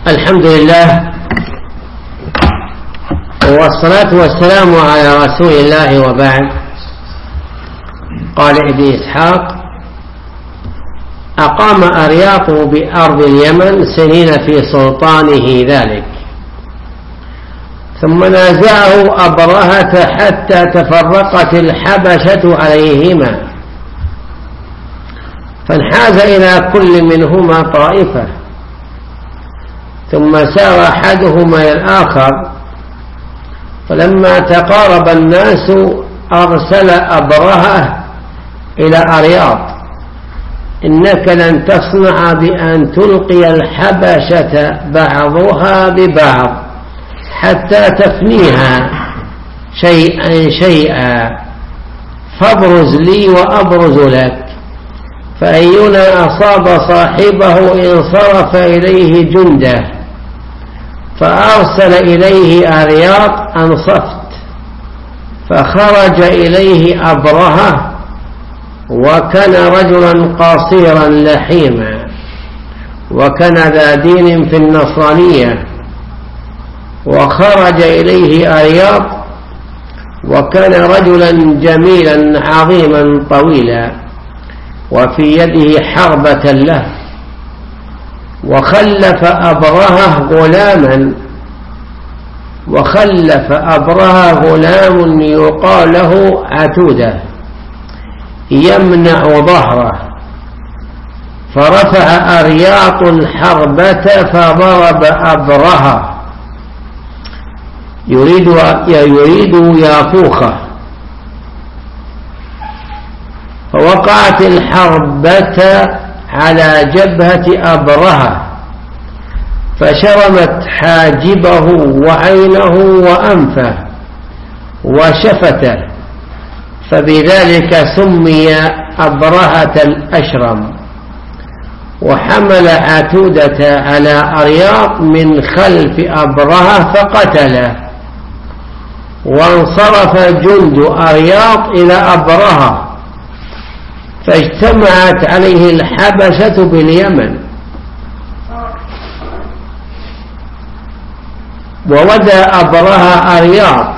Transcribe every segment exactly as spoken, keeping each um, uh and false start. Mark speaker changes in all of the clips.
Speaker 1: الحمد لله والصلاة والسلام على رسول الله وبعد. قال ابن إسحاق: أقام أرياط بأرض اليمن سنين في سلطانه ذلك، ثم نازعه أبرهة حتى تفرقت الحبشة عليهما، فانحاز إلى كل منهما طائفة، ثم سار أحدهما إلى الآخر، فلما تقارب الناس أرسل أبرهة إلى أرياط: إنك لن تصنع بأن تلقي الحبشة بعضها ببعض حتى تفنيها شيئا شيئا، فابرز لي وأبرز لك، فأينا أصاب صاحبه انصرف إليه جنده، فأرسل إليه أرياط أنصفت، فخرج إليه أبرهة، وكان رجلا قصيرا لحيما، وكان ذا دين في النصرانية، وخرج إليه أرياط، وكان رجلا جميلا عظيما طويلا، وفي يده حربة له، وخلف أبرهة غلاما وخلف أبرهة غلام يقال له عتودة يمنع ظهره، فرفع أرياط الحربة فضرب أبرهة يريد يريد يافوخه، فوقعت الحربة على جبهة أبرهة، فشرمت حاجبه وعينه وأنفه وشفته، فبذلك سمي أبرهة الأشرم. وحمل عتودة على أرياط من خلف أبرهة فقتله، وانصرف جند أرياط إلى أبرهة، فاجتمعت عليه الحبشة باليمن، وودى أبرهة أرياط،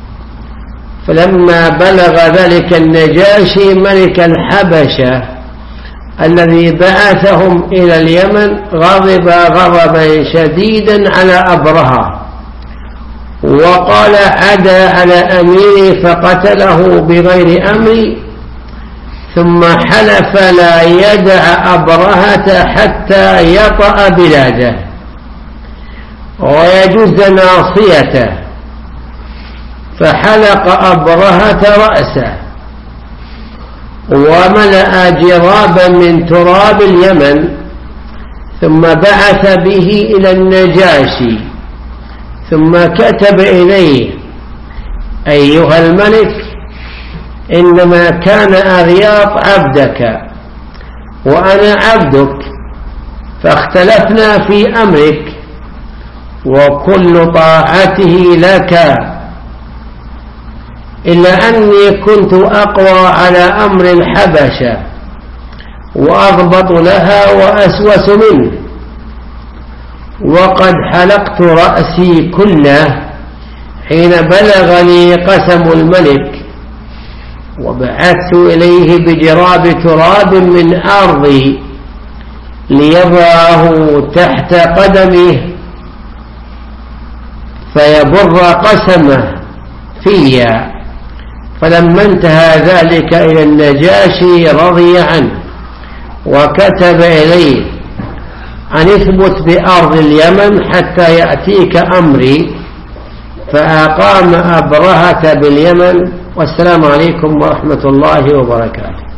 Speaker 1: فلما بلغ ذلك النجاشي ملك الحبشة الذي بعثهم إلى اليمن غضب غضبا شديدا على أبرهة، وقال: عدا على أميري فقتله بغير أمري، ثم حلف لا يدع أبرهة حتى يطأ بلاده ويجز ناصيته، فحلق أبرهة رأسه وملأ جرابا من تراب اليمن، ثم بعث به إلى النجاشي، ثم كتب إليه: أيها الملك، إنما كان أرياط عبدك وأنا عبدك، فاختلفنا في أمرك، وكل طاعته لك، إلا أني كنت أقوى على أمر الحبشة وأضبط لها وأسوس منه، وقد حلقت رأسي كله حين بلغني قسم الملك، وبعثت إليه بجراب تراب من أرضي ليضعه تحت قدمه فيبر قسمه فيا، فلما انتهى ذلك إلى النجاشي رضي عنه، وكتب إليه أن اثبت بأرض اليمن حتى يأتيك أمري، فأقام أبرهة باليمن. والسلام عليكم ورحمة الله وبركاته.